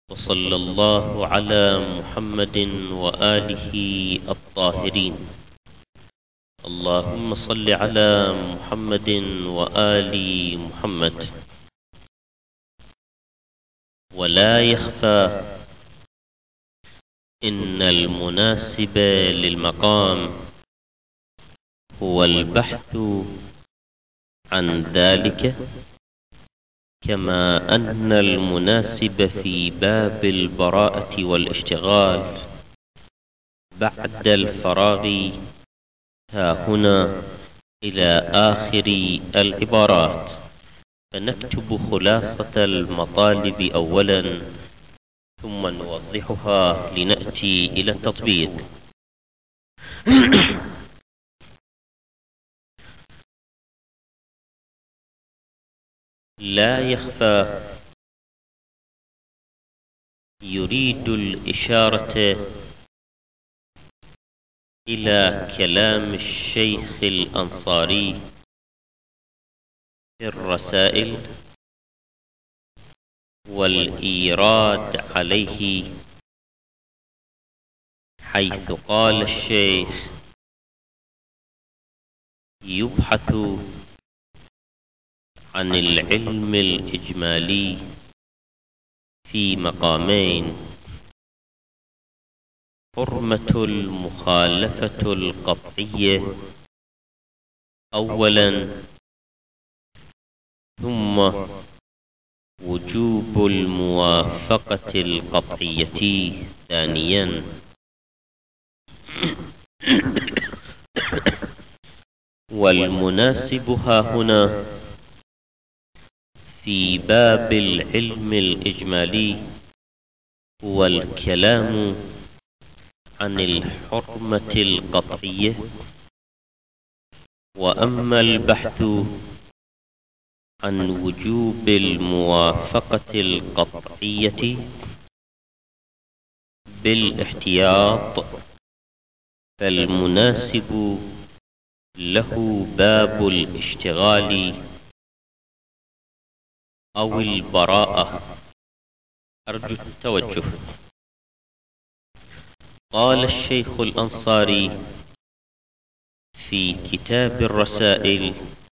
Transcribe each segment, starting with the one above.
وصلى الله على محمد وآله الطاهرين. اللهم صل على محمد وآل محمد. ولا يخفى إن المناسب للمقام هو البحث عن ذلك، كما أن المناسب في باب البراءة والاشتغال بعد الفراغ ها هنا إلى آخر العبارات. فنكتب خلاصة المطالب أولا، ثم نوضحها لنأتي إلى التطبيق. لا يخفى، يريد الإشارة إلى كلام الشيخ الأنصاري في الرسائل والإيراد عليه، حيث قال الشيخ: يبحث عن العلم الإجمالي في مقامين: حرمة المخالفة القطعية أولا، ثم وجوب الموافقة القطعية ثانيا. والمناسب ها هنا في باب العلم الإجمالي هو الكلام عن الحرمة القطعية، وأما البحث عن وجوب الموافقة القطعية بالاحتياط فالمناسب له باب الاشتغال أو البراءة. أرجو التوجه. قال الشيخ الأنصاري في كتاب الرسائل: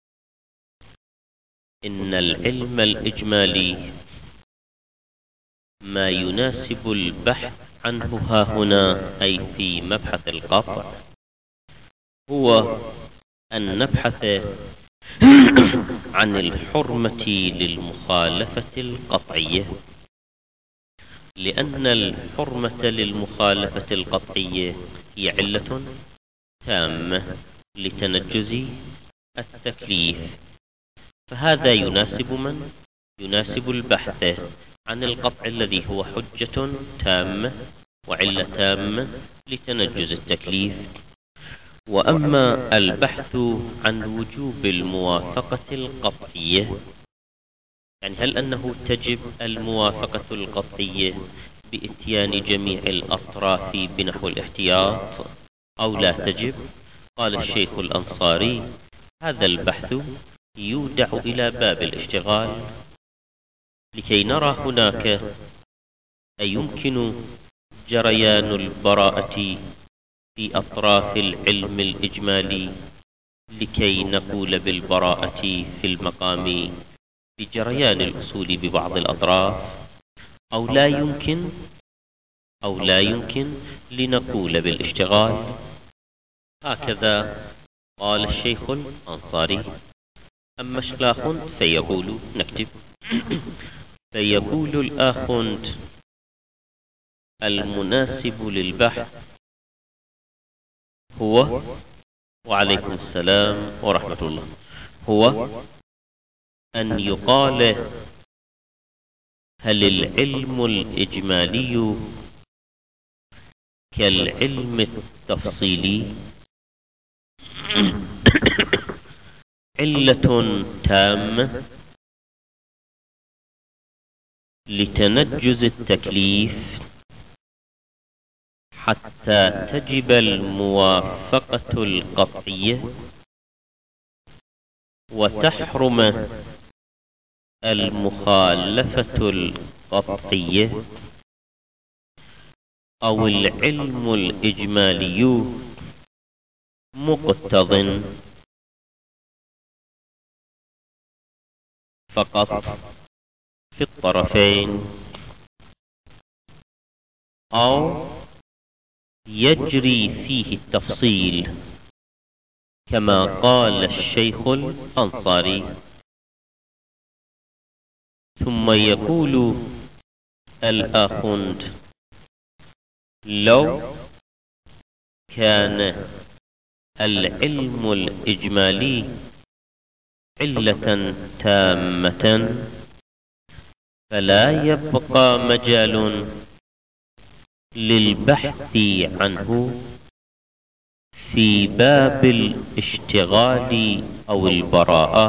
إن العلم الإجمالي ما يناسب البحث عنه ها هنا، أي في مبحث القطع، هو أن نبحث عن الحرمة للمخالفة القطعية، لأن الحرمة للمخالفة القطعية هي علة تامة لتنجز التكليف. فهذا يناسب من؟ يناسب البحث عن القطع الذي هو حجة تامة وعلة تامة لتنجز التكليف. وأما البحث عن وجوب الموافقة القطعية، يعني هل أنه تجب الموافقة القطعية بإتيان جميع الأطراف بنحو الاحتياط أو لا تجب؟ قال الشيخ الأنصاري: هذا البحث يودع إلى باب الاشتغال لكي نرى هناك أيمكن جريان البراءة في أطراف العلم الإجمالي لكي نقول بالبراءة في المقام بجريان الأصول ببعض الأطراف، أو لا يمكن لنقول بالاشتغال. هكذا قال الشيخ الأنصاري. أما الأخ فيقول، نكتب: فيقول الآخوند: المناسب للبحث هو، وعليكم السلام ورحمة الله، هو أن يقال: هل العلم الإجمالي كالعلم التفصيلي علة تامة لتنجز التكليف حتى تجب الموافقة القطعية وتحرم المخالفة القطعية أو العلم الإجمالي مقتضٍ فقط في الطرفين، أو يجري فيه التفصيل كما قال الشيخ الأنصاري. ثم يقول الآخوند: لو كان العلم الإجمالي علة تامة فلا يبقى مجال للبحث عنه في باب الاشتغال أو البراءة،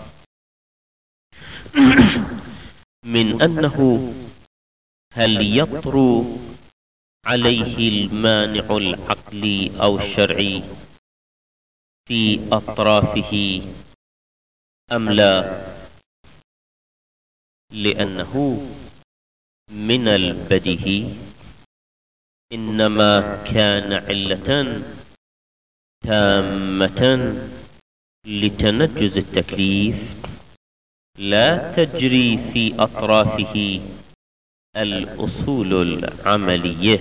من أنه هل يطرو عليه المانع العقلي أو الشرعي في أطرافه أم لا، لأنه من البديهي إنما كان علة تامة لتنجز التكليف لا تجري في أطرافه الأصول العملية.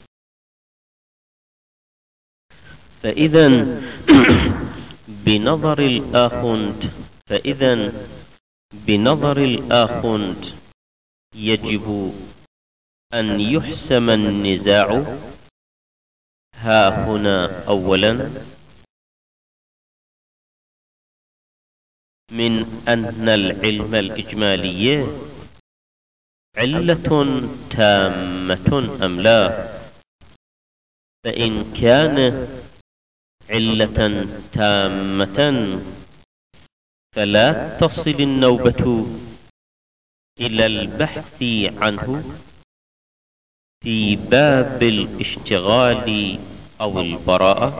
فإذا بنظر الآخوند يجب أن يحسم النزاع ها هنا أولا من أن العلم الإجمالي علة تامة أم لا. فإن كان علة تامة فلا تصل النوبة إلى البحث عنه في باب الاشتغال أو البراءة،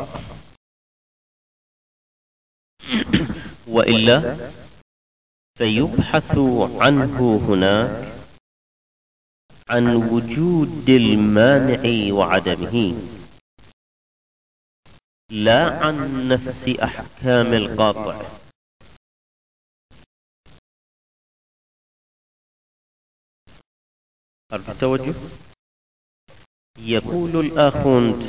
وإلا فيبحث عنه هناك عن وجود المانع وعدمه، لا عن نفس أحكام القاطع. أرجو التوجه. يقول الآخوند: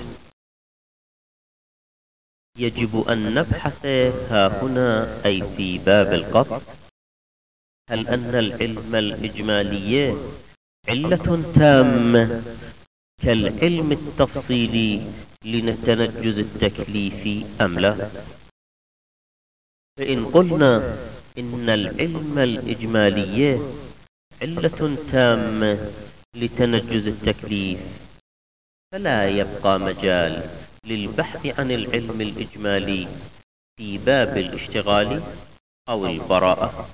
يجب أن نبحث ها هنا أي في باب القطع هل أن العلم الإجمالي علة تامة كالعلم التفصيلي لتنجز التكليف أم لا. فإن قلنا إن العلم الإجمالي علة تامة لتنجز التكليف فلا يبقى مجال للبحث عن العلم الإجمالي في باب الاشتغال أو البراءة،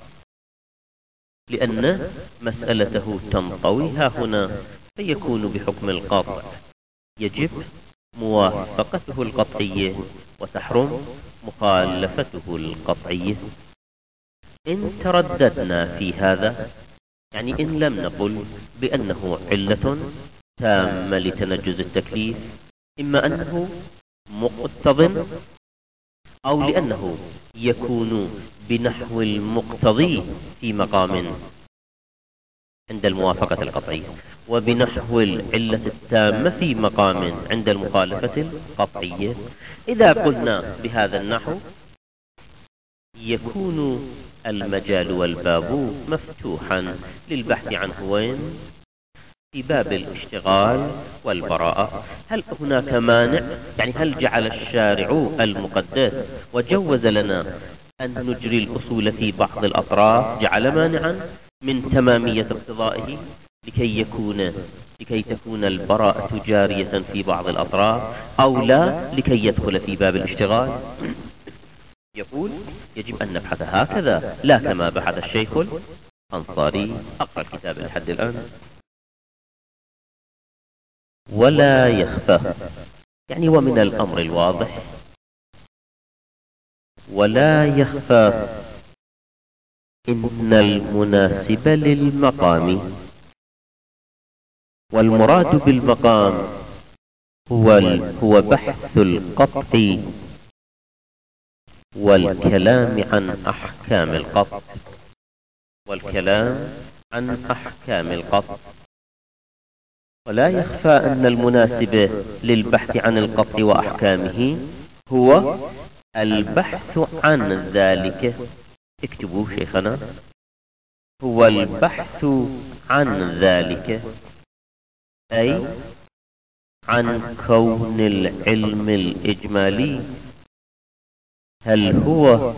لأن مسألته تنطوي ها هنا، فيكون بحكم القطع يجب موافقته القطعية وتحرم مخالفته القطعية. إن ترددنا في هذا، يعني إن لم نقل بأنه علة تامة لتنجز التكليف، إما أنه مقتضٍ أو لأنه يكون بنحو المقتضي في مقام عند الموافقة القطعية، وبنحو العلة التامة في مقام عند المخالفة القطعية. إذا قلنا بهذا النحو يكون المجال والباب مفتوحا للبحث عنه وين؟ في باب الاشتغال والبراءة. هل هناك مانع؟ يعني هل جعل الشارع المقدس وجوز لنا أن نجري الأصول في بعض الأطراف جعل مانعا من تمامية اقتضائه لكي تكون البراءة جارية في بعض الأطراف، أو لا لكي يدخل في باب الاشتغال؟ يقول يجب أن نبحث هكذا، لا كما بحث الشيخ الأنصاري. أقرأ الكتاب لحد الآن. ولا يخفى، يعني ومن الأمر الواضح، ولا يخفى إن المناسب للمقام، والمراد بالمقام هو بحث القطع والكلام عن أحكام القطع، والكلام عن أحكام القطع. ولا يخفى أن المناسب للبحث عن القطع وأحكامه هو البحث عن ذلك. اكتبوا شيخنا، هو البحث عن ذلك، أي عن كون العلم الإجمالي هل هو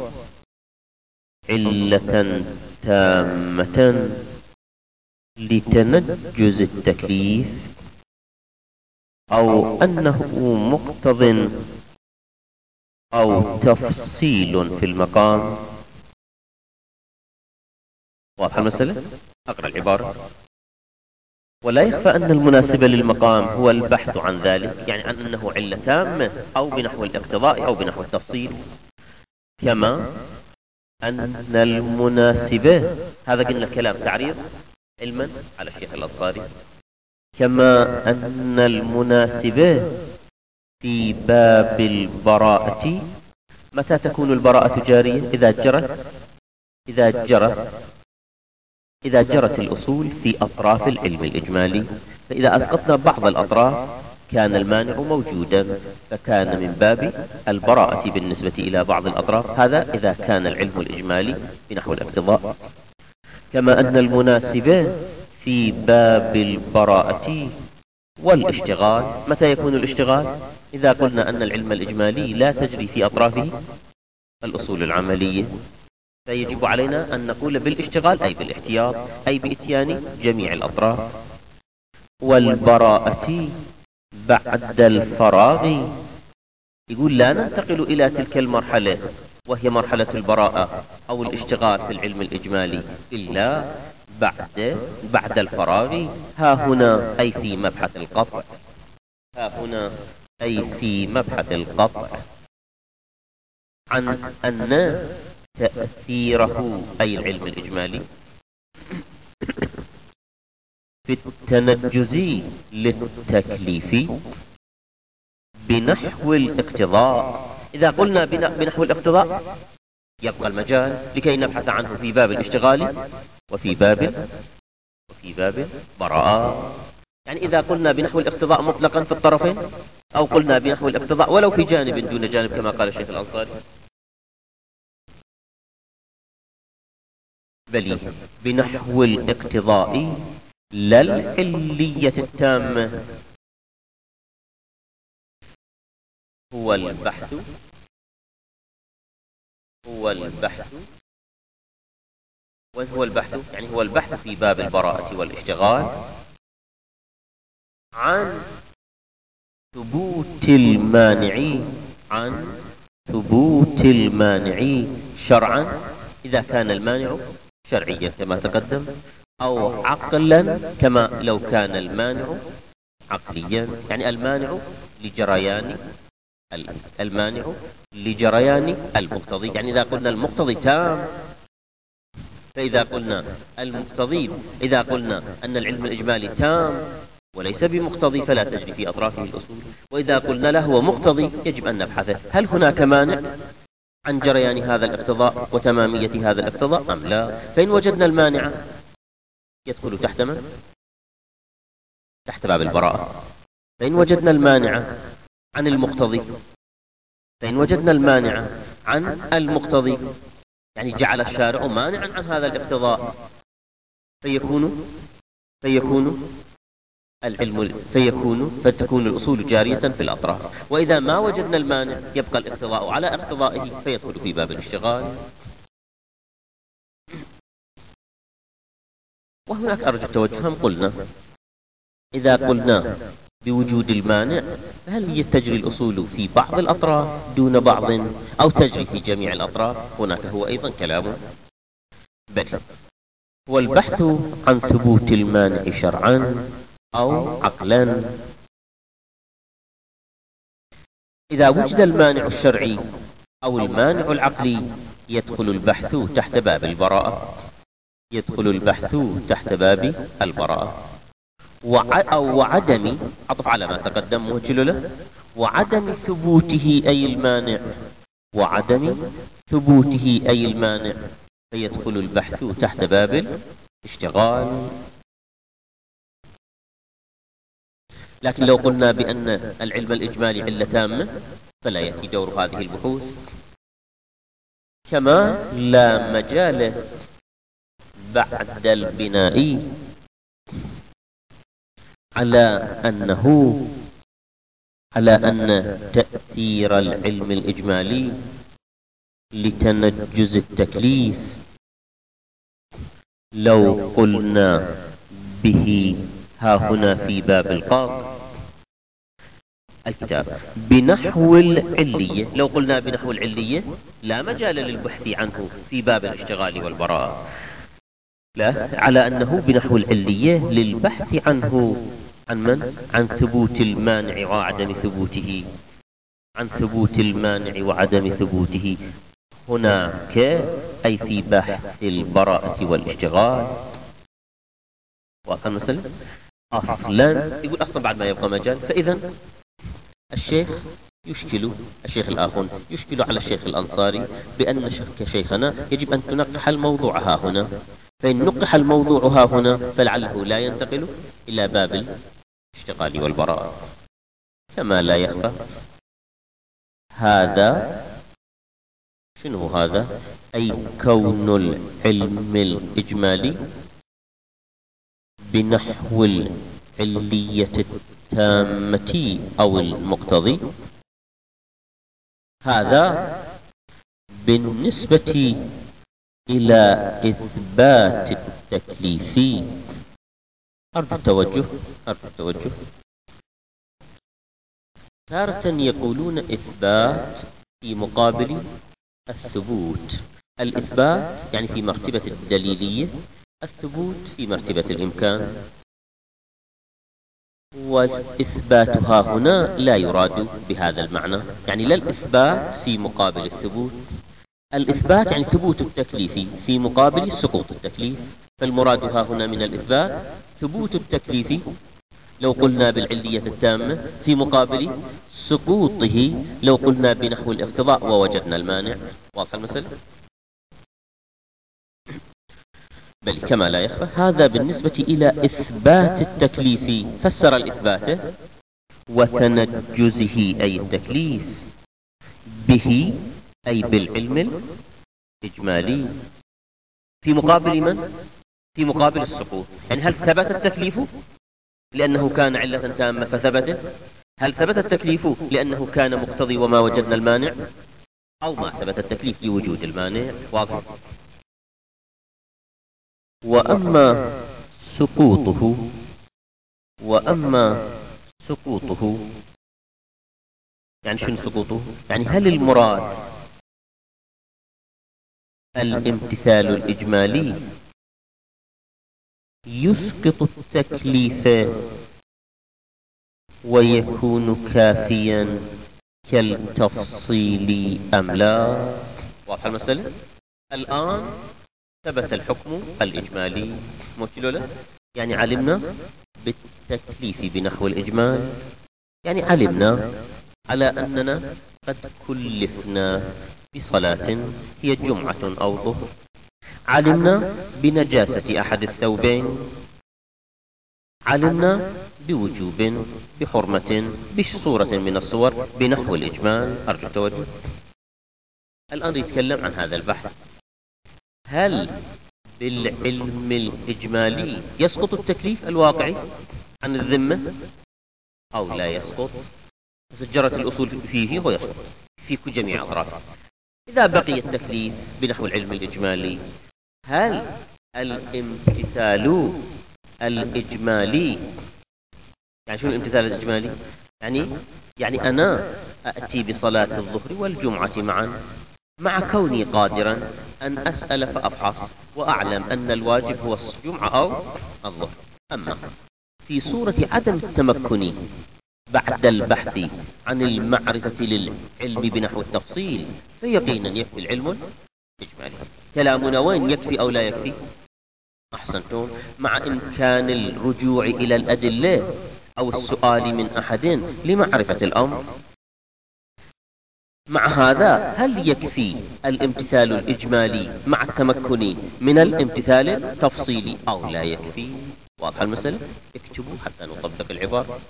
علة تامة لتنجز التكليف، أو أنه مقتض أو تفصيل في المقام. واضح المسألة؟ أقرأ العبارة. ولا يخفى أن المناسب للمقام هو البحث عن ذلك، يعني عن أنه علة تامة أو بنحو الاقتضاء أو بنحو التفصيل. كما أن المناسبة، هذا قلنا الكلام تعريض علما على الشيخ الأنصاري، كما أن المناسبة في باب البراءة، متى تكون البراءة جارية؟ إذا جرت الأصول في أطراف العلم الإجمالي. فإذا أسقطنا بعض الأطراف كان المانع موجودا، فكان من باب البراءة بالنسبة إلى بعض الأطراف، هذا إذا كان العلم الإجمالي بنحو الاقتضاء. كما أن المناسبة في باب البراءة والاشتغال، متى يكون الاشتغال؟ إذا قلنا أن العلم الإجمالي لا تجري في أطرافه الأصول العملية، فيجب علينا أن نقول بالاشتغال أي بالاحتياط، أي بإتيان جميع الأطراف. والبراءة بعد الفراغ، يقول لا ننتقل إلى تلك المرحلة وهي مرحلة البراءة أو الاشتغال في العلم الإجمالي إلا بعد الفراغ. ها هنا أي في مبحث القطع، ها هنا أي في مبحث القطع، عن أن تأثيره أي العلم الإجمالي في التنجز للتكليف بنحو الاقتضاء. إذا قلنا بنحو الاقتضاء يبقى المجال لكي نبحث عنه في باب الاشتغال وفي باب براءة. يعني إذا قلنا بنحو الاقتضاء مطلقا في الطرفين، أو قلنا بنحو الاقتضاء ولو في جانب دون جانب كما قال الشيخ الأنصاري، بل بنحو الاقتضاء لا العلية التامة، هو البحث يعني هو البحث في باب البراءة والاشتغال عن ثبوت المانع شرعا، إذا كان المانع شرعيا كما تقدم، أو عقلا كما لو كان المانع عقليا، يعني المانع لجريان المقتضي. يعني إذا قلنا المقتضي تام، فإذا قلنا المقتضي، إذا قلنا أن العلم الإجمالي تام وليس بمقتضي فلا تجري في أطرافه الأصول، وإذا قلنا له هو مقتضي يجب أن نبحث هل هناك مانع عن جريان هذا الاقتضاء وتمامية هذا الاقتضاء أم لا. فإن وجدنا المانع يدخل تحت من؟ تحت باب البراءة. فإن وجدنا المانع عن المقتضي، يعني جعل الشارع مانعا عن هذا الاقتضاء، فتكون الأصول جارية في الأطراف. وإذا ما وجدنا المانع يبقى الاقتضاء على اقتضائه فيدخل في باب الاشتغال. وهناك أرجو التوجه، قلنا إذا قلنا بوجود المانع فهل هي تجري الأصول في بعض الأطراف دون بعض أو تجري في جميع الأطراف؟ هناك هو أيضا كلام. بل هو البحث عن ثبوت المانع شرعا أو عقلا. إذا وجد المانع الشرعي أو المانع العقلي يدخل البحث تحت باب البراءة. أو وعدم، عطف على ما تقدم موكل له، وعدم ثبوته أي المانع، وعدم ثبوته أي المانع، فيدخل البحث تحت باب الاشتغال. لكن لو قلنا بأن العلم الإجمالي علة تامة فلا يأتي دور هذه البحوث. كما لا مجال بعد البناء على أن تأثير العلم الإجمالي لتنجز التكليف لو قلنا به ها هنا في باب الكتاب بنحو العلية، لو قلنا بنحو العلية لا مجال للبحث عنه في باب الاشتغال والبراءة، لا، على أنه بنحو العلية للبحث عنه عن من؟ عن ثبوت المانع وعدم ثبوته، عن ثبوت المانع وعدم ثبوته هناك، أي في بحث البراءة والاشتغال. واضح مثلا أصلا يقول أصلا بعد ما يبقى مجال. فإذا الشيخ الآخون يشكل على الشيخ الأنصاري بأن شيخنا يجب أن تنقح الموضوع ها هنا، فإن نقح الموضوع ها هنا فلعله لا ينتقل إلى باب الاشتغال والبراءة. كما لا يخفى هذا، شنو هذا؟ أي كون العلم الإجمالي بنحو العلية التامة أو المقتضي، هذا بالنسبة إلى إثبات التكليف. أرجو التوجه. تارة يقولون إثبات في مقابل الثبوت. الإثبات يعني في مرتبة الدليلية، الثبوت في مرتبة الإمكان. والإثبات ها هنا لا يراد بهذا المعنى، يعني لا الإثبات في مقابل الثبوت. الإثبات يعني ثبوت التكليف في مقابل سقوط التكليف، فالمراد ها هنا من الإثبات ثبوت التكليف لو قلنا بالعلية التامة في مقابل سقوطه لو قلنا بنحو الاقتضاء ووجدنا المانع. واضح المسألة؟ بل كما لا يخفى هذا بالنسبة إلى إثبات التكليف. فسر الإثبات وتنجزه أي التكليف به أي بالعلم الإجمالي في مقابل من؟ في مقابل السقوط. يعني هل ثبت التكليف لأنه كان علة تامة فثبت؟ هل ثبت التكليف لأنه كان مقتضي وما وجدنا المانع؟ أو ما ثبت التكليف لوجود المانع؟ واضح. وأما سقوطه يعني شنو سقوطه؟ يعني هل المراد الامتثال الإجمالي يسقط التكليف ويكون كافيا كالتفصيل أم لا؟ واضح المسألة؟ الآن ثبت الحكم الإجمالي موكل له، يعني علمنا بالتكليف بنحو الإجمال، يعني علمنا على أننا قد كلفنا بصلاة هي جمعة أو ظهر، علمنا بنجاسة أحد الثوبين، علمنا بوجوب بحرمة بصورة من الصور بنحو الإجمال. أرجو التوجه. الآن يتكلم عن هذا البحث، هل بالعلم الإجمالي يسقط التكليف الواقعي عن الذمة أو لا يسقط؟ سجرت الأصول فيه ويسقط في جميع أطرافه. إذا بقي التكليف بنحو العلم الإجمالي، هل الامتثال الإجمالي، يعني شو الامتثال الإجمالي؟ يعني أنا أأتي بصلاة الظهر والجمعة معا، مع كوني قادرا أن أسأل فأفحص وأعلم أن الواجب هو الجمعة أو الظهر. أما في صورة عدم التمكن بعد البحث عن المعرفة للعلم بنحو التفصيل فيقينا يكفي العلم الإجمالي. كلامنا وين يكفي أو لا يكفي؟ أحسنتم. مع إمكان الرجوع إلى الأدلة أو السؤال من أحد لمعرفة الأمر. مع هذا هل يكفي الامتثال الإجمالي مع التمكن من الامتثال التفصيلي أو لا يكفي؟ واضح المسألة؟ اكتبوا حتى نطبق العبارة.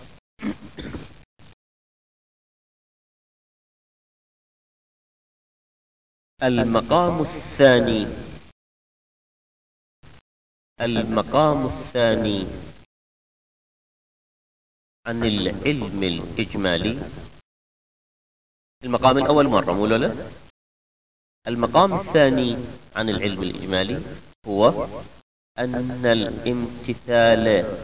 المقام الثاني عن العلم الإجمالي. المقام الأول مرة مو لا؟ المقام الثاني عن العلم الإجمالي هو أن الامتثال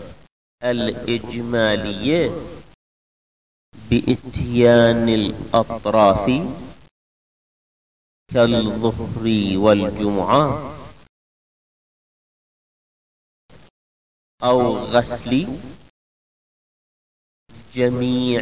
الإجمالي بإتيان الأطراف كالظهر والجمعة أو غسل جميع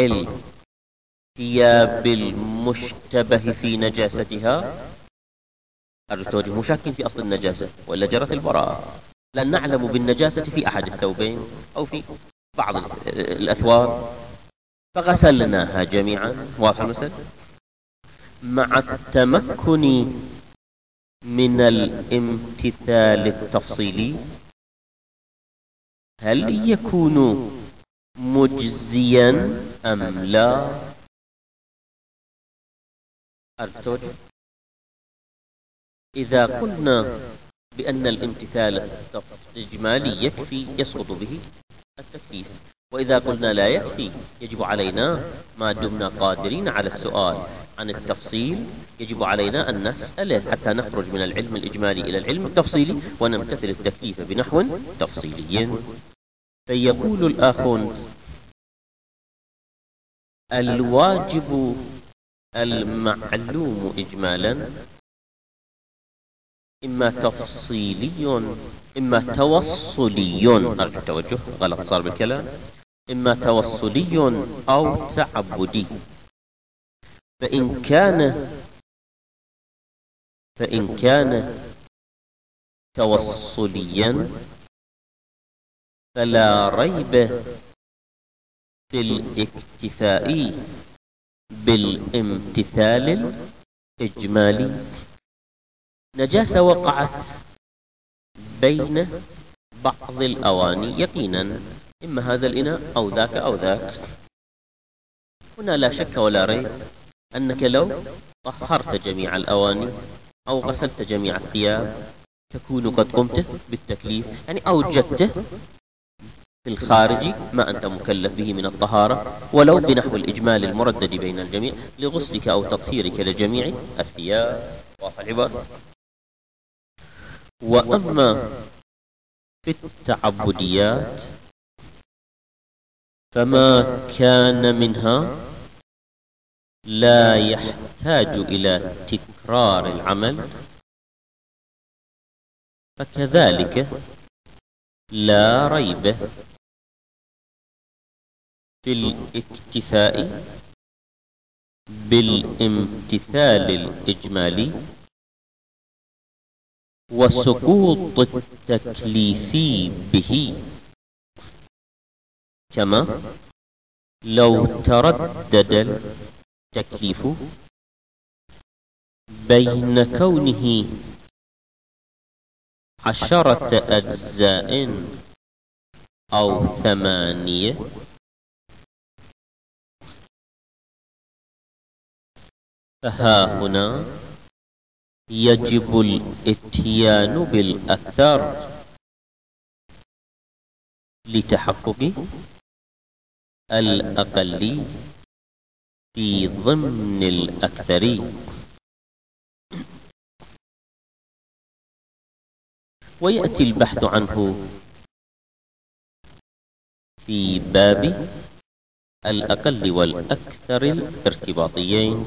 الثياب المشتبه في نجاستها. التوجه مشاكين في أصل النجاسة ولا جرت البراءة، لأن نعلم بالنجاسة في أحد الثوبين أو في بعض الأثواب فغسلناها جميعا. واضح المسألة؟ مع التمكن من الامتثال التفصيلي هل يكون مجزيا أم لا؟ التوجه إذا قلنا بأن الامتثال الإجمالي يكفي يسقط به التكليف، وإذا قلنا لا يكفي يجب علينا ما دمنا قادرين على السؤال عن التفصيل يجب علينا أن نسأله حتى نخرج من العلم الإجمالي إلى العلم التفصيلي ونمتثل التكليف بنحو تفصيلي. فيقول الآخوند: الواجب المعلوم إجمالا إما تفصيلي إما توصلي. أرجو التوجه، غلط صار بالكلام. إما توصلي أو تعبدي. فإن كان توصليا فلا ريب في الاكتفاء بالامتثال الإجمالي. نجاسة وقعت بين بعض الأواني يقينا، إما هذا الإناء أو ذاك أو ذاك. هنا لا شك ولا ريب أنك لو طهرت جميع الأواني أو غسلت جميع الثياب تكون قد قمت بالتكليف، يعني أوجدت في الخارج ما أنت مكلف به من الطهارة ولو بنحو الإجمال المردد بين الجميع لغسلك أو تطهيرك لجميع الثياب. واضح العبارة؟ وأما في التعبديات فما كان منها لا يحتاج إلى تكرار العمل فكذلك لا ريب في الاكتفاء بالامتثال الإجمالي وسقوط التكليف به، كما لو تردد التكليف بين كونه 10 أجزاء أو 8 فها هنا يجب الاتيان بالأكثر لتحقق الأقل في ضمن الأكثر. ويأتي البحث عنه في باب الأقل والأكثر الارتباطيين.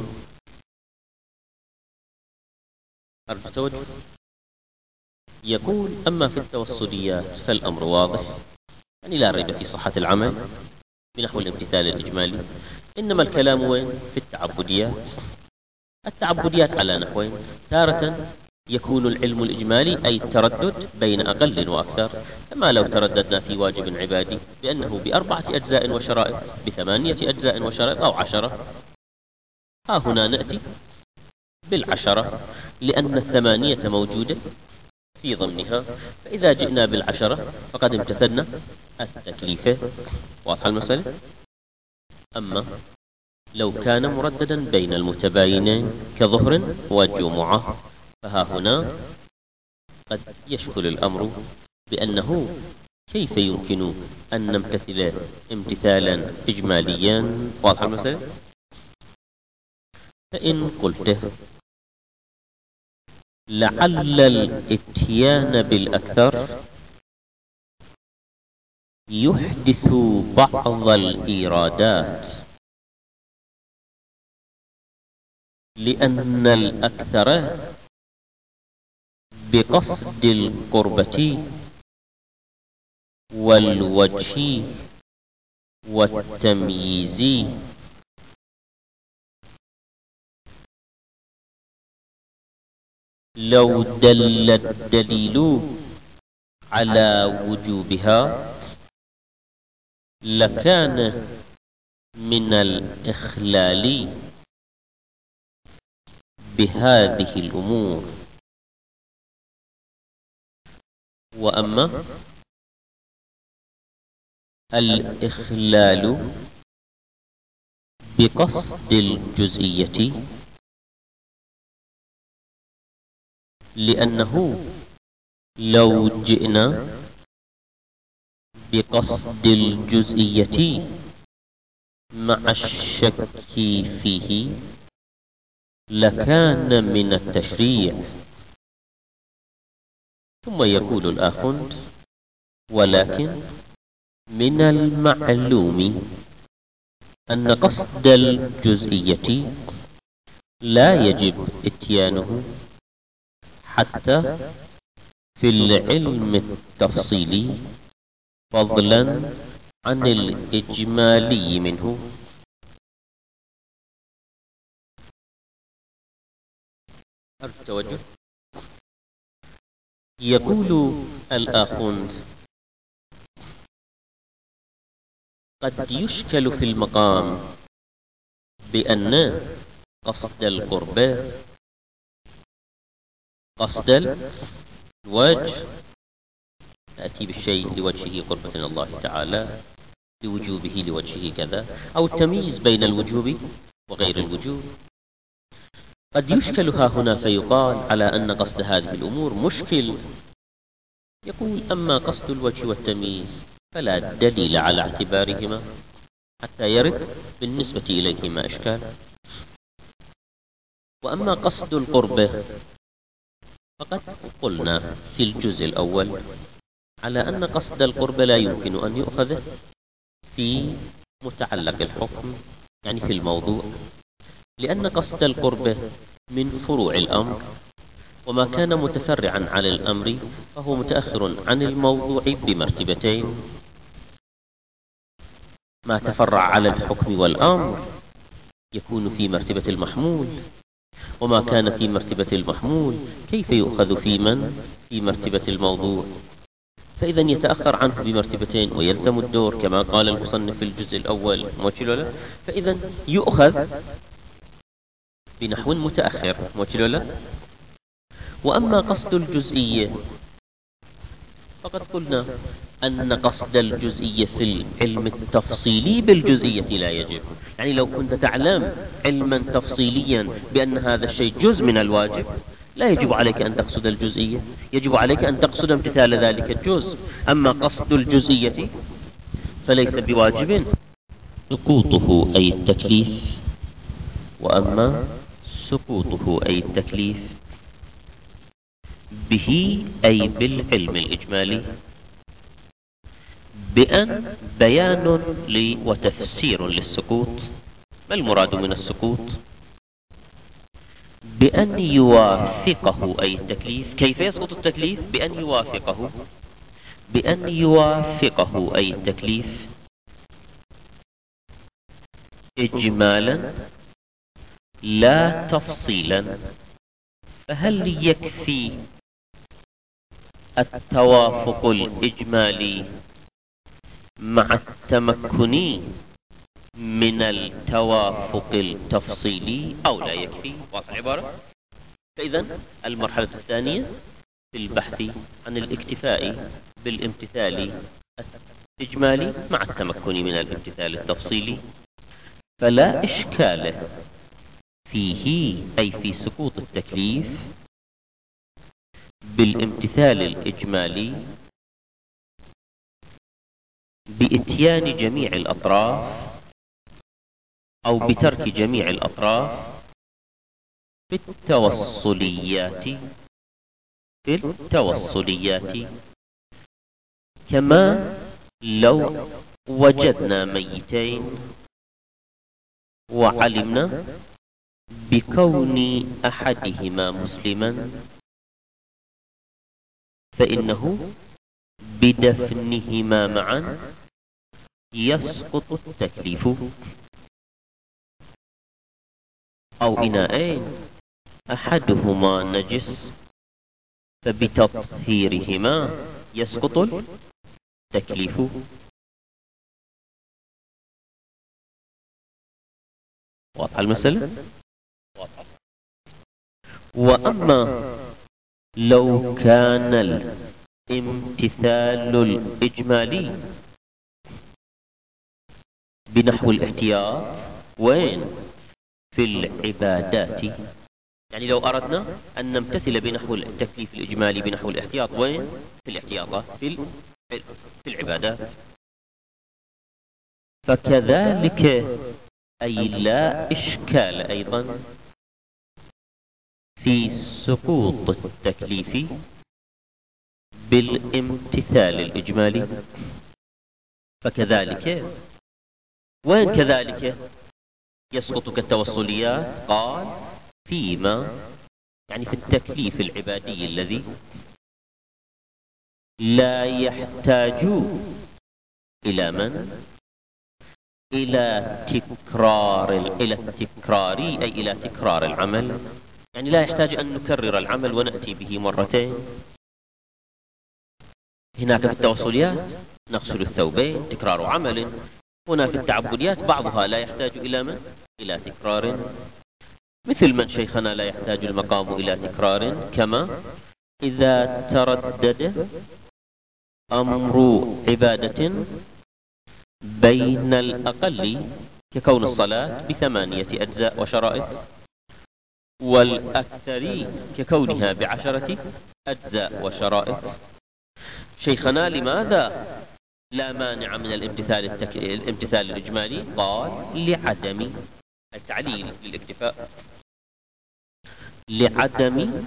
يقول: أما في التوصليات فالأمر واضح، يعني لا ريب في صحة العمل بنحو الامتثال الإجمالي. إنما الكلام وين؟ في التعبديات. التعبديات على نحوين: تارة يكون العلم الإجمالي أي التردد بين أقل وأكثر، كما لو ترددنا في واجب عبادي بأنه ب4 أجزاء وشرائط، ب8 أجزاء وشرائط أو 10. ها هنا نأتي بال10 لأن ال8 موجودة في ضمنها، فإذا جئنا بال10 فقد امتثلنا التكليف. واضح المسألة؟ أما لو كان مرددا بين المتباينين كظهر وجمعة فها هنا قد يشكل الأمر بأنه كيف يمكن أن نمتثل امتثالا إجماليا. واضح المسألة؟ فإن قلت لعل الاتيان بالأكثر يحدث بعض الإيرادات لأن الأكثر بقصد القربة والوجه والتمييز لو دل الدليل على وجوبها لكان من الإخلال بهذه الأمور. وأما الإخلال بقصد الجزئية لأنه لو جئنا بقصد الجزئية مع الشك فيه لكان من التشريع. ثم يقول الآخر ولكن من المعلوم أن قصد الجزئية لا يجب إتيانه حتى في العلم التفصيلي فضلا عن الإجمالي منه. أرجو التوجه. يقول الآخوند قد يشكل في المقام بأن قصد القربة قصد الوجه تأتي بالشيء لوجهه قربة إلى الله تعالى، لوجوبه لوجهه كذا، أو التمييز بين الوجوب وغير الوجوب. قد يشكل ها هنا فيقال على أن قصد هذه الأمور مشكل. يقول أما قصد الوجه والتمييز فلا دليل على اعتبارهما حتى يرد بالنسبة إليهما إشكال. وأما قصد القربة فقد قلنا في الجزء الأول على أن قصد القربة لا يمكن أن يؤخذ في متعلق الحكم، يعني في الموضوع، لأن قصد القربة من فروع الأمر، وما كان متفرعا على الأمر فهو متأخر عن الموضوع بمرتبتين: ما تفرع على الحكم والأمر يكون في مرتبة المحمول، وما كان في مرتبة المحمول كيف يؤخذ في مرتبة الموضوع؟ فإذا يتأخر عنه بمرتبتين ويلزم الدور كما قال المصنف في الجزء الأول موجه له، فإذا يؤخذ بنحو متأخر موجه له. وأما قصد الجزئية فقد قلنا أن قصد الجزئية في العلم التفصيلي بالجزئية لا يجب. يعني لو كنت تعلم علما تفصيليا بأن هذا الشيء جزء من الواجب لا يجب عليك أن تقصد الجزئية، يجب عليك أن تقصد امتثال ذلك الجزء. أما قصد الجزئية فليس بواجب سقوطه أي التكليف، وأما سقوطه أي التكليف به أي بالعلم الإجمالي بأن بيان وتفسير للسقوط. ما المراد من السقوط؟ بأن يوافقه أي التكليف. كيف يسقط التكليف؟ بأن يوافقه، بأن يوافقه أي التكليف إجمالا لا تفصيلا فهل يكفي التوافق الإجمالي مع التمكن من التوافق التفصيلي أو لا يكفي؟ واضح العبارة؟ فإذا المرحلة الثانية في البحث عن الاكتفاء بالامتثال الإجمالي مع التمكن من الامتثال التفصيلي، فلا إشكال فيه أي في سقوط التكليف بالامتثال الإجمالي بإتيان جميع الأطراف أو بترك جميع الأطراف في التوصليات كما لو وجدنا ميتين وعلمنا بكون أحدهما مسلما فإنه بدفنهما معا يسقط التكليف. أو إناءين أحدهما نجس فبتطهيرهما يسقط التكليف. واضح المسألة؟ وأما لو كان الامتثال الإجمالي بنحو الاحتياط وين؟ في العبادات. يعني لو أردنا أن نمتثل بنحو التكليف الإجمالي بنحو الاحتياط وين؟ في الاحتياطات في العبادات. فكذلك أي لا إشكال أيضا في سقوط التكليف بالامتثال الإجمالي. فكذلك وين كذلك يسقط كالتوصليات؟ قال فيما يعني في التكليف العبادي الذي لا يحتاج إلى من؟ إلى التكرار أي إلى تكرار العمل. يعني لا يحتاج أن نكرر العمل ونأتي به مرتين. هناك في التوصليات نغسل الثوبين تكرار عمل، هنا في التعبديات بعضها لا يحتاج إلى من؟ إلى تكرار، مثل من شيخنا لا يحتاج المقام إلى تكرار، كما إذا تردد أمر عبادة بين الأقل ككون الصلاة ب8 أجزاء وشرائط والأكثر ككونها ب10 أجزاء وشرائط. شيخنا لماذا لا مانع من الامتثال الإجمالي؟ قال لعدم التعليل للاكتفاء، لعدم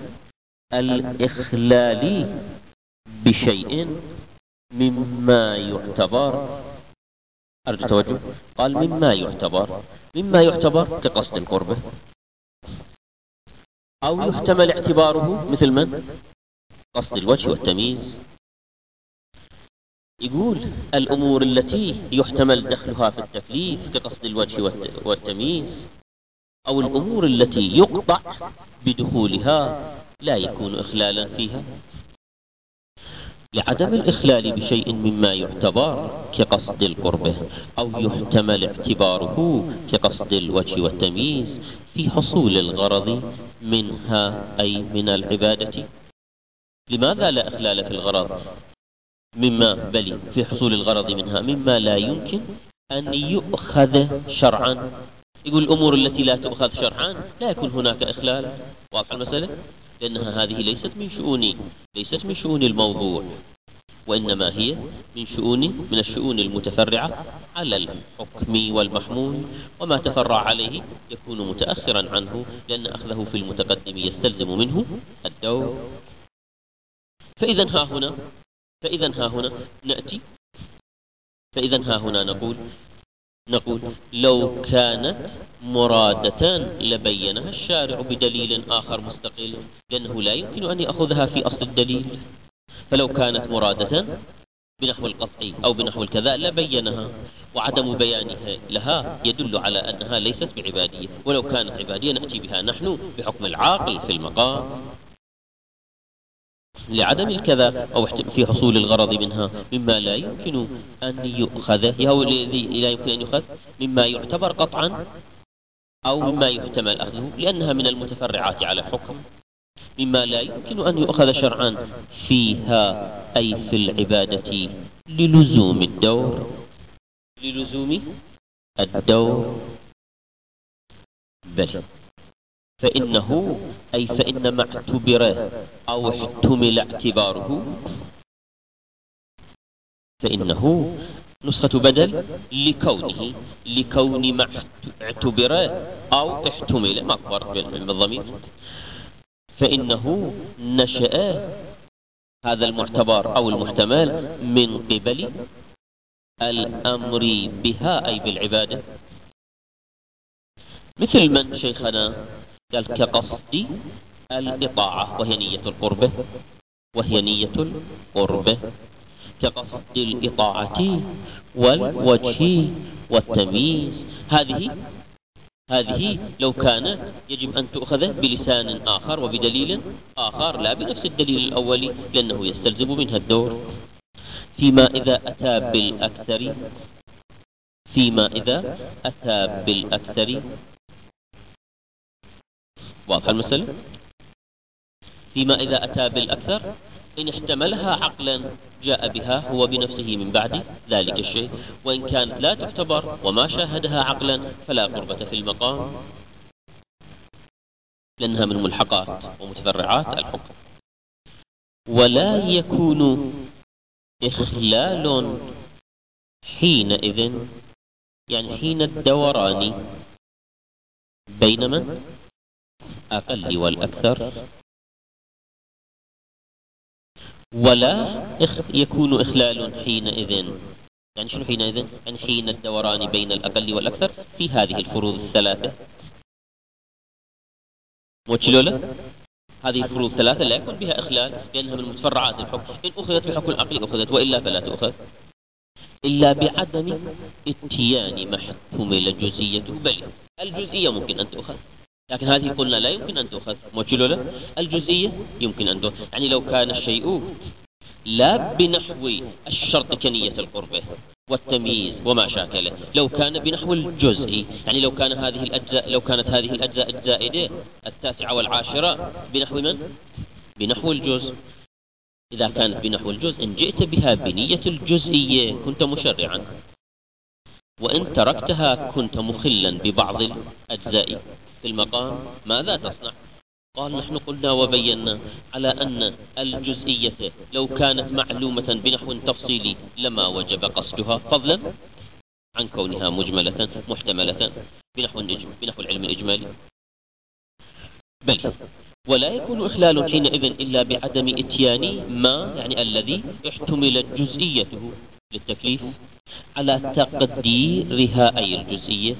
الإخلال بشيء مما يعتبر، أرجو توجه، قال مما يعتبر كقصد القربة، أو يحتمل اعتباره مثل من؟ قصد الوجه والتمييز. يقول الأمور التي يحتمل دخلها في التكليف كقصد الوجه والتمييز، أو الأمور التي يقطع بدخولها لا يكون إخلالا فيها، لعدم الإخلال بشيء مما يعتبر كقصد القربة أو يحتمل اعتباره كقصد الوجه والتمييز في حصول الغرض منها أي من العبادة. لماذا لا إخلال في الغرض بل في حصول الغرض منها مما لا يمكن أن يؤخذ شرعا. يقول الأمور التي لا تؤخذ شرعا لا يكون هناك إخلال. واضح المسألة؟ لأنها هذه ليست من شؤون الموضوع، وإنما هي من الشؤون المتفرعة على الحكم والمحمول، وما تفرع عليه يكون متأخرا عنه لأن أخذه في المتقدم يستلزم منه الدور. فإذا ها هنا نأتي، نقول لو كانت مرادة لبينها الشارع بدليل آخر مستقل، لأنه لا يمكن أن يأخذها في أصل الدليل. فلو كانت مرادة بنحو القطع أو بنحو الكذا لبينها، وعدم بيانها لها يدل على أنها ليست بعبادية، ولو كانت عبادية نأتي بها نحن بحكم العاقل في المقام. لعدم الكذا أو في حصول الغرض منها مما لا يمكن أن يؤخذ، هو الذي لا يمكن أن يؤخذ مما يعتبر قطعا أو مما يحتمل أخذه لأنها من المتفرعات على الحكم، مما لا يمكن أن يؤخذ شرعا فيها أي في العبادة للزوم الدور، للزوم الدور. بل فإنه أي فإن ما اعتبر أو احتمل اعتباره، فإنه نسخة بدل لكون ما اعتبر أو احتمل ما أكبر بالضمير، فإنه نشأ هذا المعتبر أو المحتمل من قبل الأمر بها أي بالعبادة، مثل من شيخنا قال كقصد الإطاعة وهي نية القربة، وهي نية القربة كقصد الإطاعة والوجه والتمييز. هذه لو كانت يجب أن تؤخذ بلسان آخر وبدليل آخر لا بنفس الدليل الأولي، لأنه يستلزم منها الدور. فيما إذا أتى بالأكثر واضح المسألة؟ فيما إذا أتى بالأكثر إن احتملها عقلا جاء بها هو بنفسه من بعد ذلك الشيء، وإن كانت لا تعتبر وما شاهدها عقلا فلا قربة في المقام، لأنها من ملحقات ومتفرعات الحكم. ولا يكون إخلال حينئذ، يعني حين الدوران بين من أقل والأكثر، ولا يكون إخلال حينئذ، يعني شنو حينئذ؟ يعني حين الدوران بين الأقل والأكثر في هذه الفروض الثلاثة. موتشلولا هذه الفروض الثلاثة لا يكون بها إخلال لأنها من متفرعات الحكم، إن أخذت بحكم العقل أخذت وإلا فلا تؤخذ، إلا بعدم اتيان ما احتمل جزئيته. بل الجزئية ممكن أن تؤخذ، لكن هذه قلنا لا يمكن أن تؤخذ. موتشلولا الجزئية يمكن أن تؤخذ، يعني لو كان الشيء لا بنحو الشرط كنية القربة والتمييز وما شاكله، لو كان بنحو الجزء، يعني لو كانت هذه الأجزاء الزائدة 9 و10 بنحو من؟ بنحو الجزء. إذا كانت بنحو الجزء إن جئت بها بنية الجزئية كنت مشرعا، وإن تركتها كنت مخلا ببعض الأجزاء في المقام. ماذا تصنع؟ قال نحن قلنا وبينا على أن الجزئية لو كانت معلومة بنحو تفصيلي لما وجب قصدها، فضلا عن كونها مجملة محتملة بنحو العلم الإجمالي. بل ولا يكون إخلال حينئذ إلا بعدم إتيان ما، يعني الذي احتملت جزئيته للتكليف على تقديرها أي الجزئية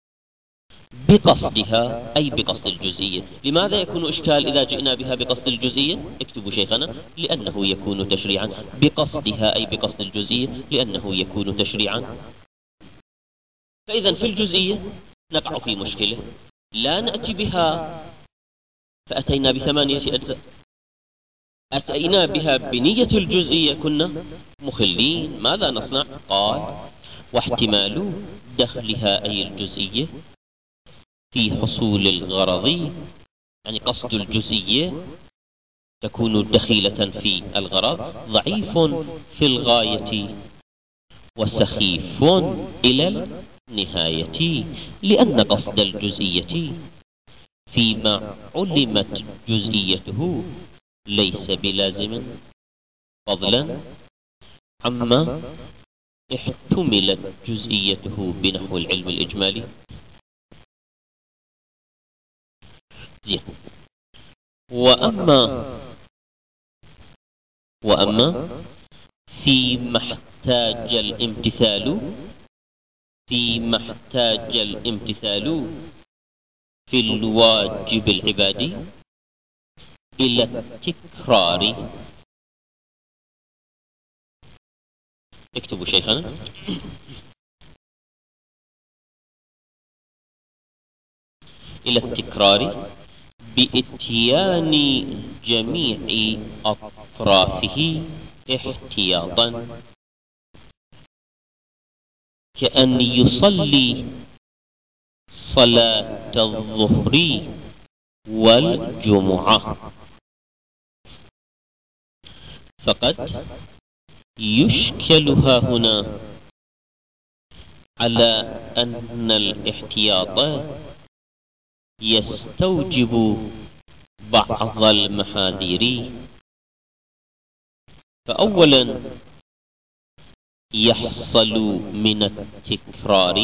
بقصدها أي بقصد الجزئية. لماذا يكون إشكال إذا جئنا بها بقصد الجزئية؟ اكتبوا شيخنا لأنه يكون تشريعا. بقصدها أي بقصد الجزئية لأنه يكون تشريعا. فإذا في الجزئية نقع في مشكلة، لا نأتي بها فأتينا ب8 أجزاء، أتينا بها بنية الجزئية كنا مخلين، ماذا نصنع؟ قال واحتمال دخلها أي الجزئية في حصول الغرض، يعني قصد الجزئية تكون دخيلة في الغرض، ضعيف في الغاية وسخيف إلى النهاية، لأن قصد الجزئية فيما علمت جزئيته ليس بلازم، فضلا عما احتملت جزئيته بنحو العلم الإجمالي. زين. وأما فيما احتاج الامتثال في الواجب العبادي إلى التكرار. اكتبوا شيخنا إلى التكرار بإتيان جميع أطرافه احتياطا، كأن يصلي صلاة الظهر والجمعة. فقد يشكل هنا على أن الاحتياط يستوجب بعض المحاذير. فأولا يحصل من التكرار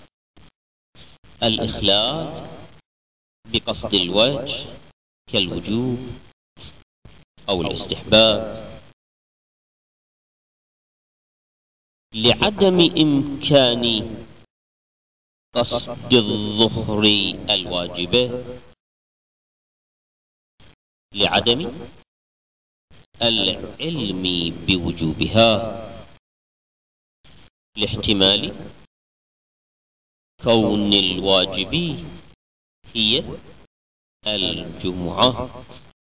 الإخلال بقصد الوجه كالوجوب أو الاستحباب، لعدم إمكان قصد الظهر الواجبة، لعدم العلم بوجوبها، لاحتمال كون الواجب هي الجمعة.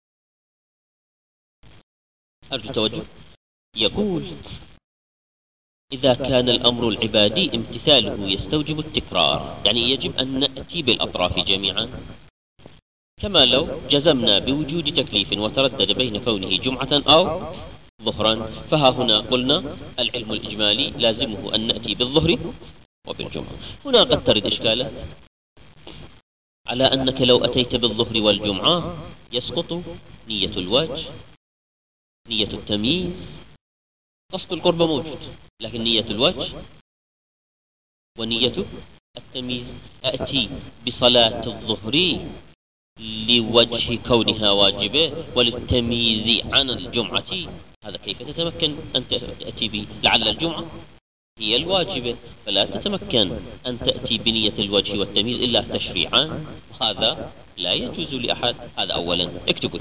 أرجو توجه. يقول: إذا كان الأمر العبادي امتثاله يستوجب التكرار، يعني يجب أن نأتي بالأطراف جميعا، كما لو جزمنا بوجود تكليف وتردد بين كونه جمعة أو ظهرا. فها هنا قلنا العلم الإجمالي لازمه أن نأتي بالظهر وبالجمعة. هنا قد ترد إشكالات على أنك لو أتيت بالظهر والجمعة يسقط نية الوجه، نية التمييز. قصد القرب موجود، لكن نية الوجه ونية التمييز. أتي بصلاة الظهر لوجه كونها واجبة وللتمييز عن الجمعة، هذا كيف تتمكن أن تأتي به؟ لعل الجمعة هي الواجبة، فلا تتمكن أن تأتي بنية الوجه والتمييز إلا تشريعا، وهذا لا يجوز لأحد. هذا أولا. اكتبوا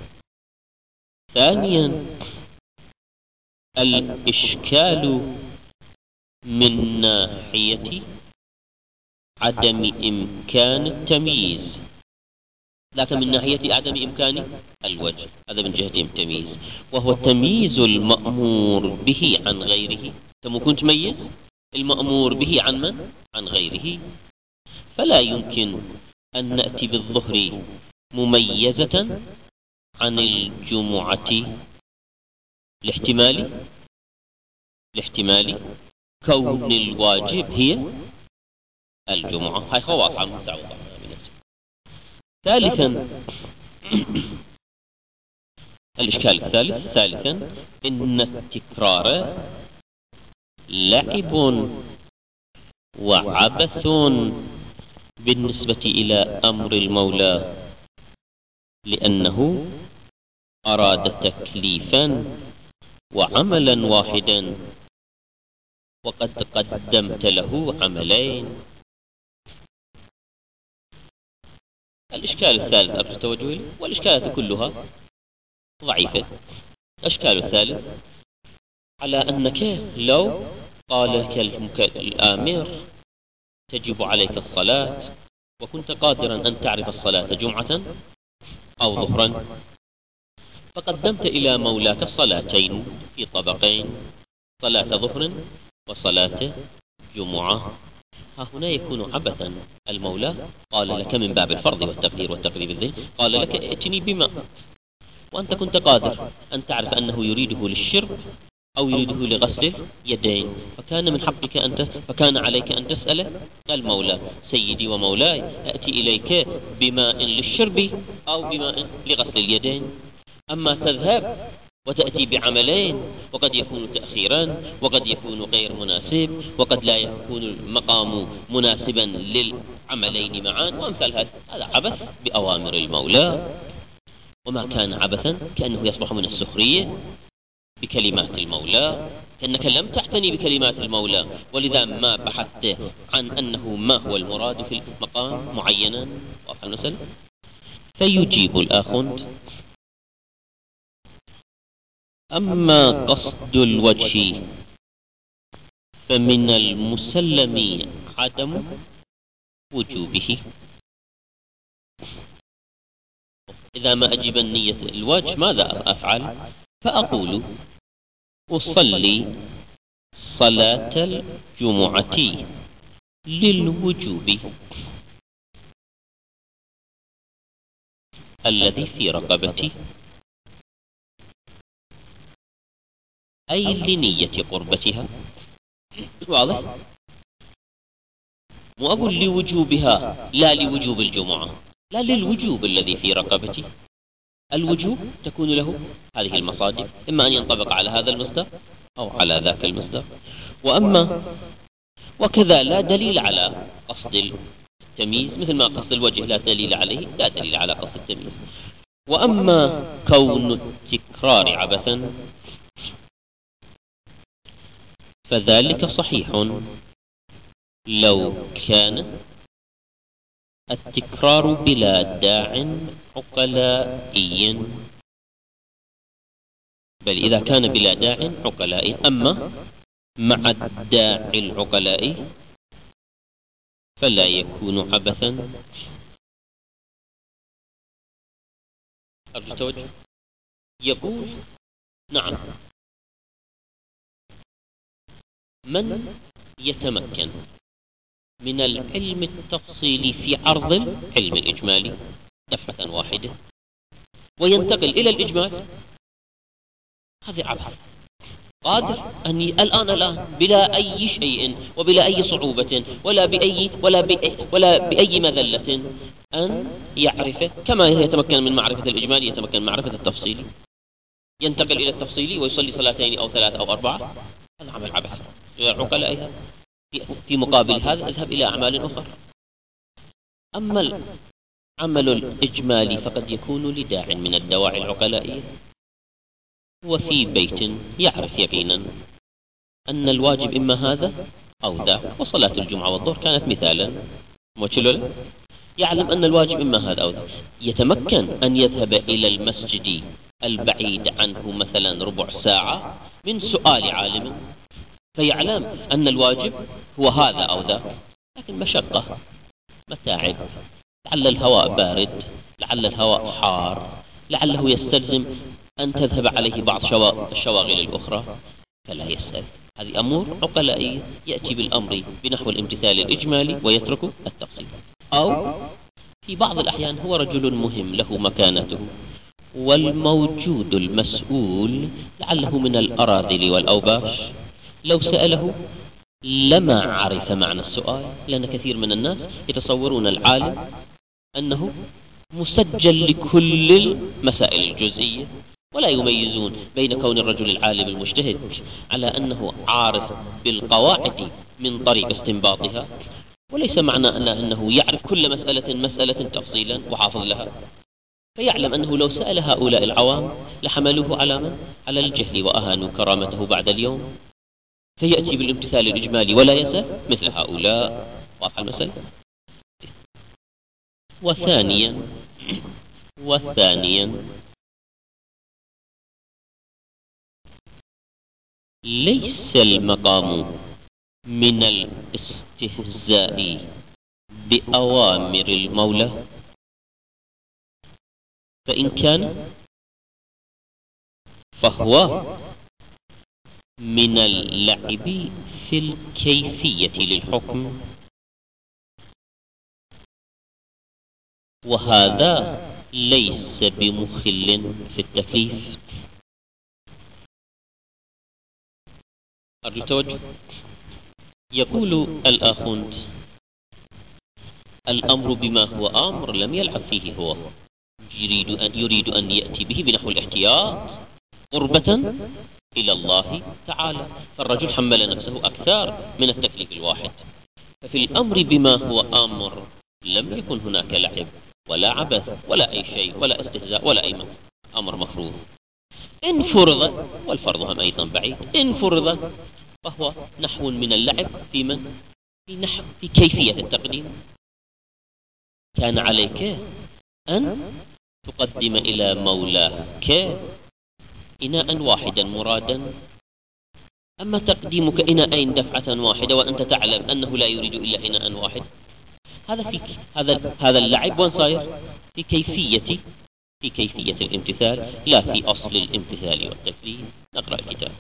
ثانيا الإشكال من ناحية عدم إمكان التمييز، لكن من ناحية عدم إمكان الوجه، هذا من جهة التمييز، وهو تمييز المأمور به عن غيره. ممكن تميز المأمور به عن من؟ عن غيره. فلا يمكن أن نأتي بالظهر مميزة عن الجمعة لاحتمال كون الواجب هي الجمعة. هاي خواف عن مساوي. ثالثا الإشكال ثالثا إن التكرار لعب وعبث بالنسبة إلى أمر المولى، لأنه أراد تكليفا وعملا واحدا وقد قدمت له عملين. الإشكال الثالث أرجو توجهي، والإشكالات كلها ضعيفة. الإشكال الثالث على أنك لو قال لك الآمر تجب عليك الصلاة وكنت قادرا أن تعرف الصلاة جمعة أو ظهرا، فقدمت إلى مولاك صلاتين في طبقين، صلاة ظهر وصلاة جمعة. ها هنا يكون عبثا. المولى قال لك من باب الفرض والتقدير والتقريب الذهني، قال لك ائتني بماء، وأنت كنت قادر أن تعرف أنه يريده للشرب أو يريده لغسل اليدين، فكان عليك أن تسأل المولى: سيدي ومولاي، أأتي إليك بماء للشرب أو بماء لغسل اليدين؟ أما تذهب وتأتي بعملين، وقد يكون تأخيرا وقد يكون غير مناسب وقد لا يكون المقام مناسبا للعملين معا وأمثال هذا عبث بأوامر المولى. وما كان عبثا كأنه يصبح من السخرية بكلمات المولى، كأنك لم تعتني بكلمات المولى، ولذا ما بحثت عن أنه ما هو المراد في المقام معينا. واضح المسألة؟ فيجيب الآخوند: أما قصد الوجه فمن المسلم عدم وجوبه. إذا ما أجب النية الوجه ماذا أفعل؟ فأقول أصلي صلاة الجمعة للوجوب الذي في رقبتي، أي لنية قربتها. واضح؟ مو أقول لوجوبها لا لوجوب الجمعة، لا، للوجوب الذي في رقبتي. الوجوب تكون له هذه المصادر، إما أن ينطبق على هذا المصدر أو على ذاك المصدر. وكذا لا دليل على قصد التمييز، مثل ما قصد الوجه لا دليل عليه، لا دليل على قصد التمييز. وأما كون التكرار عبثا فذلك صحيح لو كان التكرار بلا داع عقلائي، بل إذا كان بلا داع عقلائي. أما مع الداعي العقلائي فلا يكون عبثا. يقول نعم، من يتمكن من العلم التفصيلي في عرض العلم الإجمالي دفعة واحدة وينتقل إلى الإجمال، هذا عبث. قادر أن الآن بلا أي شيء وبلا أي صعوبة ولا بأي مذلة أن يعرف كما يتمكن من معرفة الإجمالي يتمكن من معرفة التفصيلي، ينتقل إلى التفصيلي ويصلي صلاتين أو 3 أو 4. هذا عمل عبث. عقلاء في مقابل هذا اذهب إلى أعمال أخرى. أما العمل الإجمالي فقد يكون لداع من الدواعي العقلائية، وفي بيت يعرف يقينا أن الواجب إما هذا أو ذاك، وصلاة الجمعة والظهر كانت مثالا، يعلم أن الواجب إما هذا أو ذاك، يتمكن أن يذهب إلى المسجد البعيد عنه مثلا ربع ساعة من سؤال عالم، فيعلم أن الواجب هو هذا أو ذاك، لكن مشقة، متاعب، لعل الهواء بارد، لعل الهواء حار، لعله يستلزم أن تذهب عليه بعض الشواغل الأخرى، فلا يسأل. هذه أمور عقلائية، يأتي بالأمر بنحو الامتثال الإجمالي ويترك التفصيل. أو في بعض الأحيان هو رجل مهم له مكانته، والموجود المسؤول لعله من الأراذل والأوباش، لو سأله لما عرف معنى السؤال، لأن كثير من الناس يتصورون العالم أنه مسجل لكل المسائل الجزئية، ولا يميزون بين كون الرجل العالم المجتهد على أنه عارف بالقواعد من طريق استنباطها، وليس معنى أنه يعرف كل مسألة تفصيلا وحافظ لها، فيعلم أنه لو سأل هؤلاء العوام لحملوه على من؟ على الجهل وأهانوا كرامته بعد اليوم، فيأتي بالامتثال الإجمالي ولا يسأل مثل هؤلاء. واضح المسألة؟ وثانيا ليس المقام من الاستهزاء بأوامر المولى، فإن كان فهو من اللعب في الكيفية للحكم، وهذا ليس بمخل في التكليف. أرجو التوجه. يقول الآخوند الأمر بما هو آمر لم يلعب فيه هو، يريد أن يأتي به بنحو الاحتياط قربة إلى الله تعالى، فالرجل حمل نفسه أكثر من التكليف الواحد. ففي الأمر بما هو آمر لم يكن هناك لعب ولا عبث ولا أي شيء ولا استهزاء ولا أي أمر مفروض. إن فرض، والفرض هم أيضا بعيد، إن فرض فهو نحو من اللعب في كيفية التقديم. كان عليك أن تقدم إلى مولاك إناء واحدا مرادا، أما تقديمك إناءين دفعة واحدة وأنت تعلم أنه لا يريد إلا إناء واحد، هذا اللعب وين صاير؟ في كيفية في كيفية الامتثال لا في أصل الامتثال والتكليف. نقرأ الكتاب.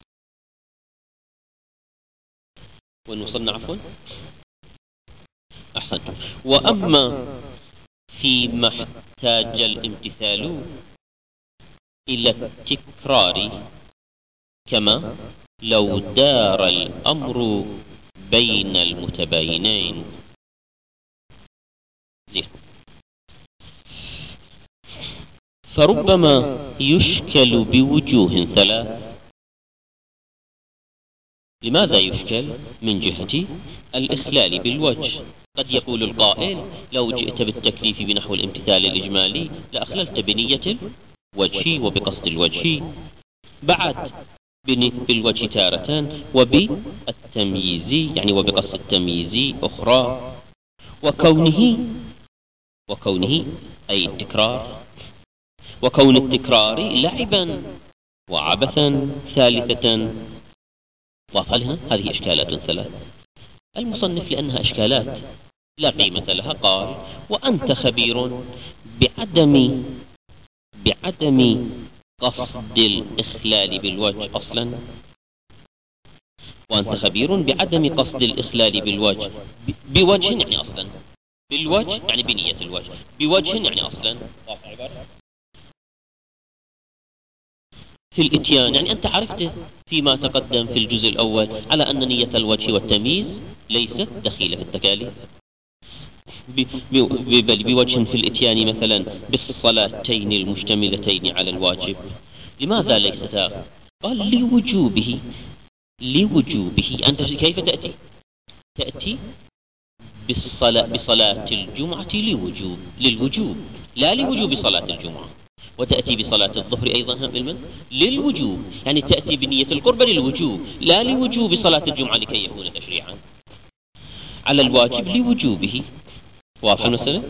وين وصلنا عفوا؟ أحسنت. وأما فيما احتاج الامتثال إلى التكرار، كما لو دار الأمر بين المتباينين. زين. فربما يشكل بوجوه ثلاث. لماذا يشكل؟ من جهة الإخلال بالوجه. قد يقول القائل لو جئت بالتكليف بنحو الامتثال الإجمالي لأخللت بنية الوجه وبقصد الوجه، بعد بالوجه تارة وبالتمييز يعني وبقصد التمييز أخرى، وكونه أي التكرار، وكون التكرار لعبا وعبثا ثالثة. وافعلها هذه إشكالات ثلاث. المصنف لأنها إشكالات لا قيمة لها قال: وأنت خبير بعدم قصد الإخلال بالوجه أصلا. وأنت خبير بعدم قصد الإخلال بالوجه، بوجه يعني أصلا، بالوجه يعني بنية الوجه، بوجه يعني أصلا. في الإتيان يعني أنت عرفت فيما تقدم في الجزء الأول على أن نية الوجه والتمييز ليست دخيلة في التكاليف، بل بوجه في الإتيان مثلا بالصلاتين المشتملتين على الواجب. لماذا ليستا؟ قال لوجوبه. أنت كيف تأتي بصلاة الجمعة للوجوب لا لوجوب صلاة الجمعة، وتأتي بصلاة الظهر أيضا للوجوب، يعني تأتي بنية القربة للوجوب لا لوجوب صلاة الجمعة لكي يكون تشريعا على الواجب لوجوبه. واضح المسألة؟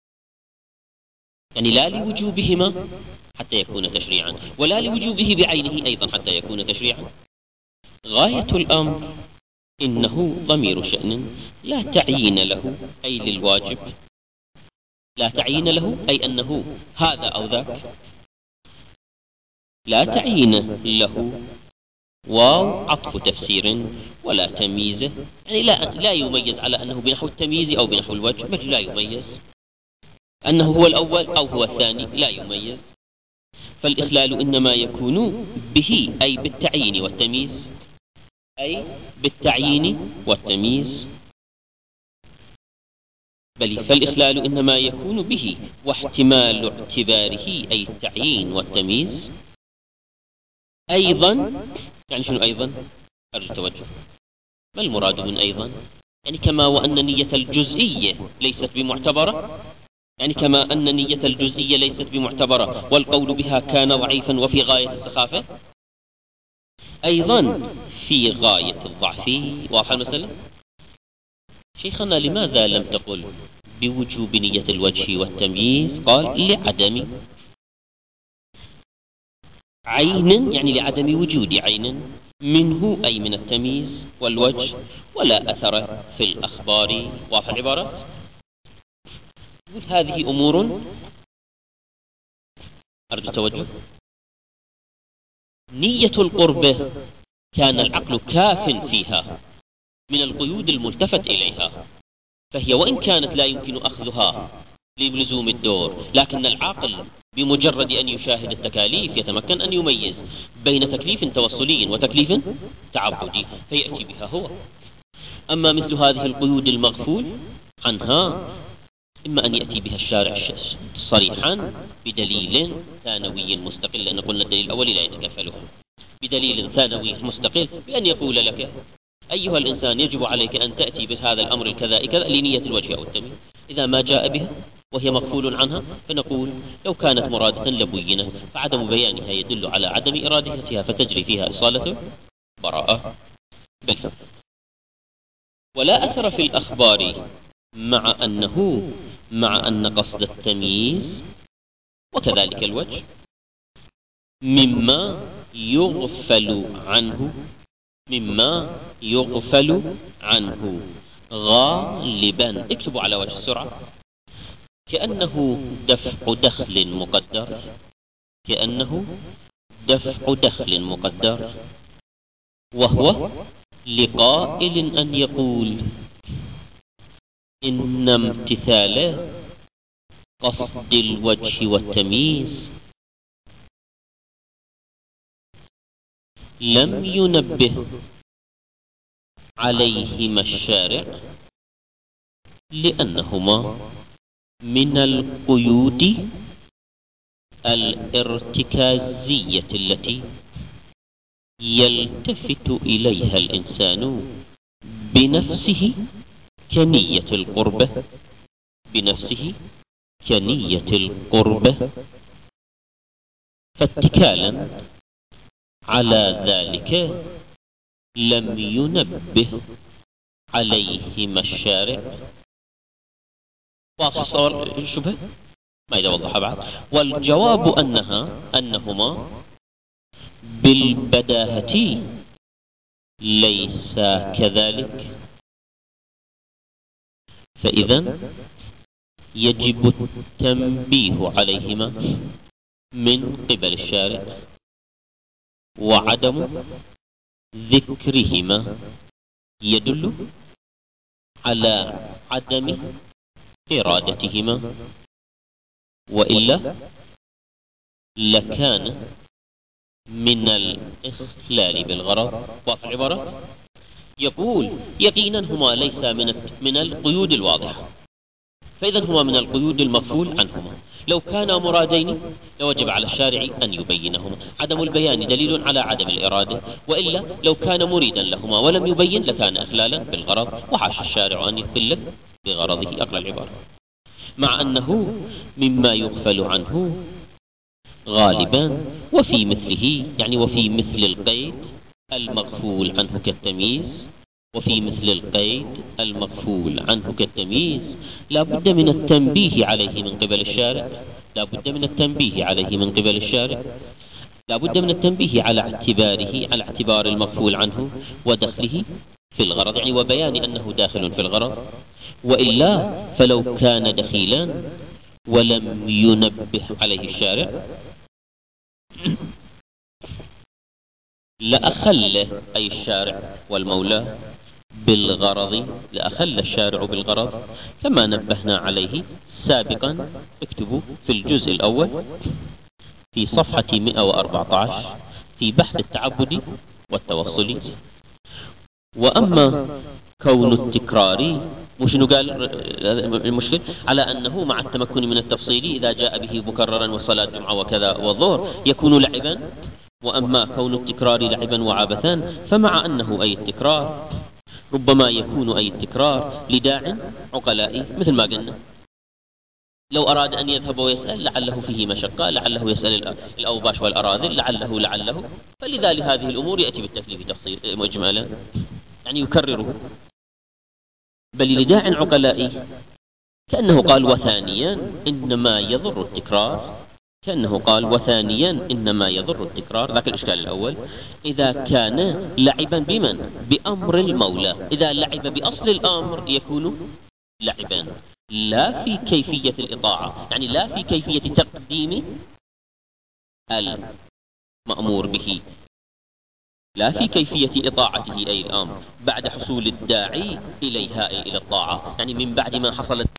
يعني لا لوجوبهما حتى يكون تشريعا، ولا لوجوبه بعينه أيضا حتى يكون تشريعا. غاية الأمر إنه ضمير شأن لا تعيين له أي للواجب، لا تعيين له أي أنه هذا أو ذاك، لا تعيين له واو عطف تفسير ولا تمييز، يعني لا يميز على أنه بنحو التمييز أو بنحو الوجه، بل لا يميز أنه هو الأول أو هو الثاني، لا يميز. فالإخلال إنما يكون به أي بالتعيين والتمييز، أي بالتعيين والتمييز. بل فالإخلال إنما يكون به واحتمال اعتباره أي التعيين والتمييز أيضا. يعني شنو أيضا؟ أرجو التوجه. ما المراد من أيضا؟ يعني كما وأن نية الجزئية ليست بمعتبرة، يعني كما أن نية الجزئية ليست بمعتبرة والقول بها كان ضعيفا وفي غاية السخافة، أيضا في غاية الضعف. واضح المسألة؟ شيخنا لماذا لم تقل بوجوب نية الوجه والتمييز؟ قال لعدم عين، يعني لعدم وجود عين منه أي من التمييز والوجه، ولا أثر في الأخبار. واضح العبارات؟ هذه أمور أرجو توجه. نية القربة كان العقل كاف فيها من القيود الملتفت إليها، فهي وإن كانت لا يمكن أخذها للزوم الدور، لكن العاقل بمجرد أن يشاهد التكاليف يتمكن أن يميز بين تكليف توصلي وتكليف تعبدي فيأتي بها هو. أما مثل هذه القيود المغفول عنها إما أن يأتي بها الشارع صريحا بدليل ثانوي مستقل، لأن قلنا الدليل الأول لا يتكفلها، بدليل ثانوي مستقل بأن يقول لك أيها الإنسان يجب عليك أن تأتي بهذا الأمر الكذا كذا لنية الوجه أو التمييز. إذا ما جاء بها وهي مغفول عنها فنقول لو كانت مرادة لبينت، فعدم بيانها يدل على عدم إرادتها فتجري فيها إصالة براءة بالفعل. ولا أثر في الأخبار مع أن قصد التمييز وكذلك الوجه مما يغفل عنه غالبا. اكتبوا على وجه السرعة. كأنه دفع دخل مقدر، كأنه دفع دخل مقدر، وهو لقائل أن يقول إن امتثال قصد الوجه والتمييز لم ينبه عليهما الشارع لأنهما من القيود الارتكازية التي يلتفت إليها الإنسان بنفسه كنية القربة، بنفسه كنية القربة، فاتكالا على ذلك لم ينبه عليهما الشارع. واضح الشبهة؟ ما إذا وضحها بعد. والجواب أنهما بالبداهة ليس كذلك، فإذا يجب التنبيه عليهما من قبل الشارع، وعدم ذكرهما يدل على عدم إرادتهما، وإلا لكان من الإخلال بالغرض. واضح العبارة؟ يقول يقينا هما ليس من القيود الواضحة، فإذا هما من القيود المغفول عنهما. لو كانا مرادين لوجب على الشارع أن يبينهما. عدم البيان دليل على عدم الإرادة، وإلا لو كان مريدا لهما ولم يبين لكان إخلالا بالغرض، وحاش الشارع أن يخل بغرضه. أقرأ العبارة: مع أنه مما يغفل عنه غالبا وفي مثله، يعني وفي مثل القيد المغفول عنه كالتمييز، وفي مثل القيد المغفول عنه كالتمييز لا بد من التنبيه عليه من قبل الشارع، لا بد من التنبيه عليه من قبل الشارع، لا بد من التنبيه على اعتباره، على اعتبار المغفول عنه ودخله في الغرض، يعني وبيان أنه داخل في الغرض. وإلا فلو كان دخيلا ولم ينبه عليه الشارع لأخل أي الشارع والمولى بالغرض، لأخل الشارع بالغرض كما نبهنا عليه سابقا. اكتبوا في الجزء الأول في صفحة 114 في بحث التعبد والتوصل. وأما كون التكرار وشنو قال المشكل على أنه مع التمكن من التفصيل إذا جاء به مكررا وصلاة جمعة وكذا والظهر يكون لعبا. وأما كون التكرار لعبا وعبثا فمع أنه أي التكرار ربما يكون أي التكرار لداع عقلائي، مثل ما قلنا لو أراد أن يذهب ويسأل لعله فيه مشقة، لعله يسأل الأوباش والأراذل، لعله فلذا لهذه الأمور يأتي بالتكليف تفصيل مجملا، يعني يكرره. بل لداع عقلائي كأنه قال وثانيا إنما يضر التكرار، كأنه قال وثانيا إنما يضر التكرار. ذاك الإشكال الأول إذا كان لعبا بمن؟ بأمر المولى. إذا لعب بأصل الأمر يكون لعبا لا في كيفية الإطاعة، يعني لا في كيفية تقديم المأمور به، لا في كيفية إطاعته أي الأمر بعد حصول الداعي إليها أي إلى الطاعة، يعني من بعد ما حصلت